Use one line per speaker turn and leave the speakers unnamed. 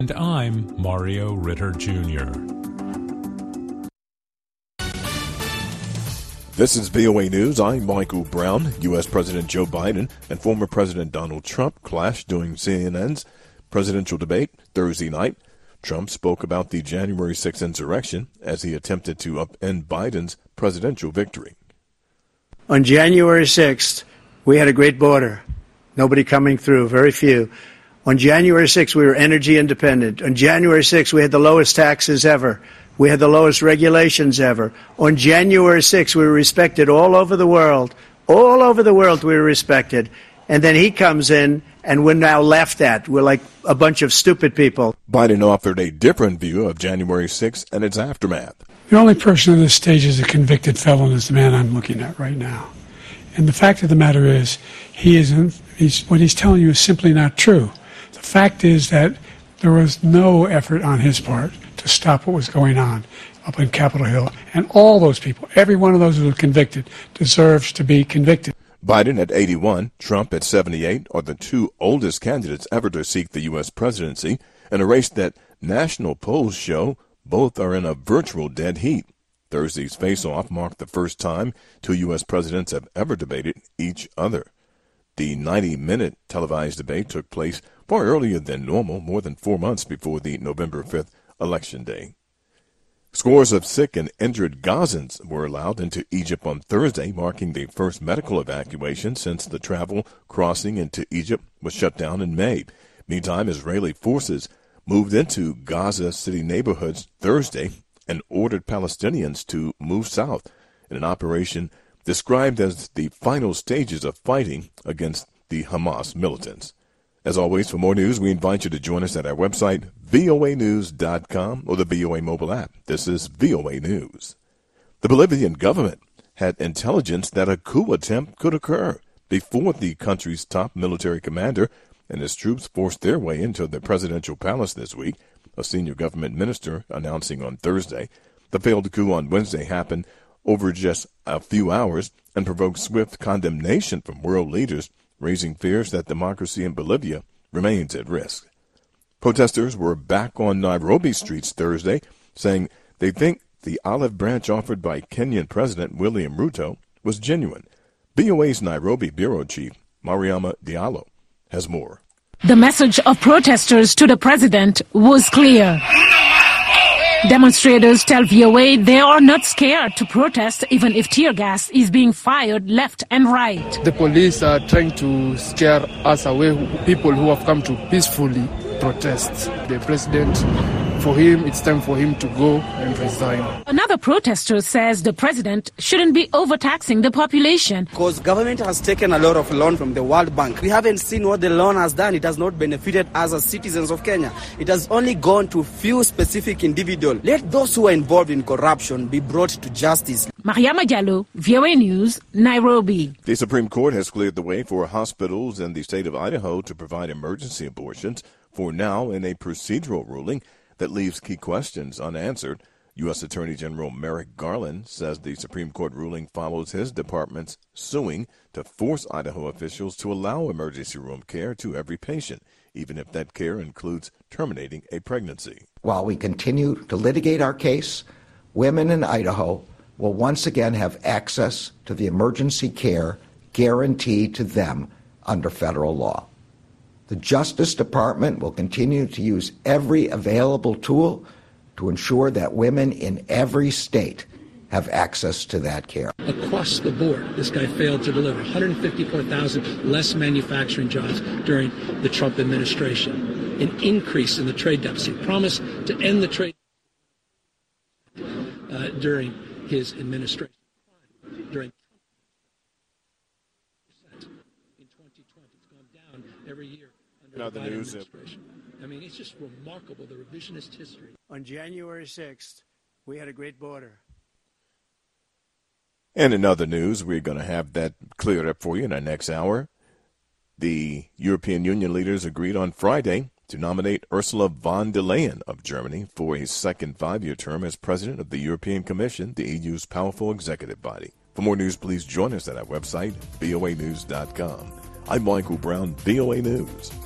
And I'm Mario Ritter Jr.
This is VOA News. I'm Michael Brown. U.S. President Joe Biden and former President Donald Trump clashed during CNN's presidential debate Thursday night. Trump spoke about the January 6th insurrection as he attempted to upend Biden's presidential victory.
On January 6th, we had a great border. Nobody coming through, very few. On January 6th, we were energy independent. On January 6th, we had the lowest taxes ever. We had the lowest regulations ever. On January 6th, we were respected all over the world. All over the world, we were respected. And then he comes in, and we're now laughed at. We're like a bunch of stupid people.
Biden offered a different view of January 6th and its aftermath.
The only person on this stage is a convicted felon is the man I'm looking at right now. And the fact of the matter is, what he's telling you is simply not true. The fact is that there was no effort on his part to stop what was going on up in Capitol Hill. And all those people, every one of those who were convicted, deserves to be convicted.
Biden at 81, Trump at 78 are the two oldest candidates ever to seek the U.S. presidency in a race that national polls show both are in a virtual dead heat. Thursday's face-off marked the first time two U.S. presidents have ever debated each other. The 90-minute televised debate took place far earlier than normal, more than 4 months before the November 5th election day. Scores of sick and injured Gazans were allowed into Egypt on Thursday, marking the first medical evacuation since the travel crossing into Egypt was shut down in May. Meantime, Israeli forces moved into Gaza City neighborhoods Thursday and ordered Palestinians to move south in an operation described as the final stages of fighting against the Hamas militants. As always, for more news, we invite you to join us at our website, voanews.com, or the VOA mobile app. This is VOA News. The Bolivian government had intelligence that a coup attempt could occur before the country's top military commander and his troops forced their way into the presidential palace this week, a senior government minister announcing on Thursday. The failed coup on Wednesday happened over just a few hours and provoked swift condemnation from world leaders, raising fears that democracy in Bolivia remains at risk. Protesters were back on Nairobi streets Thursday, saying they think the olive branch offered by Kenyan President William Ruto was genuine. BOA's Nairobi bureau chief, Mariama Diallo, has more.
The message of protesters to the president was clear. Demonstrators tell VOA they are not scared to protest even if tear gas is being fired left and right.
The police are trying to scare us away, people who have come to peacefully protest. The president, for him, it's time for him to go and resign.
Another protester says the president shouldn't be overtaxing the population.
Because government has taken a lot of loan from the World Bank. We haven't seen what the loan has done. It has not benefited us as citizens of Kenya. It has only gone to few specific individuals. Let those who are involved in corruption be brought to justice.
Mariama Diallo, VOA News, Nairobi.
The Supreme Court has cleared the way for hospitals in the state of Idaho to provide emergency abortions for now in a procedural ruling that leaves key questions unanswered. U.S. Attorney General Merrick Garland says the Supreme Court ruling follows his department's suing to force Idaho officials to allow emergency room care to every patient, even if that care includes terminating a pregnancy.
While we continue to litigate our case, women in Idaho will once again have access to the emergency care guaranteed to them under federal law. The Justice Department will continue to use every available tool to ensure that women in every state have access to that care.
Across the board, this guy failed to deliver 154,000 less manufacturing jobs during the Trump administration, an increase in the trade deficit, promise to end the trade during his administration. During in 2020, it's gone down every year.
The news.
I mean, it's just remarkable, the revisionist history.
On January 6th, we had a great border.
And in other news, we're going to have that cleared up for you in our next hour. The European Union leaders agreed on Friday to nominate Ursula von der Leyen of Germany for a second 5-year term as president of the European Commission, the EU's powerful executive body. For more news, please join us at our website, voanews.com. I'm Michael Brown, VOA News.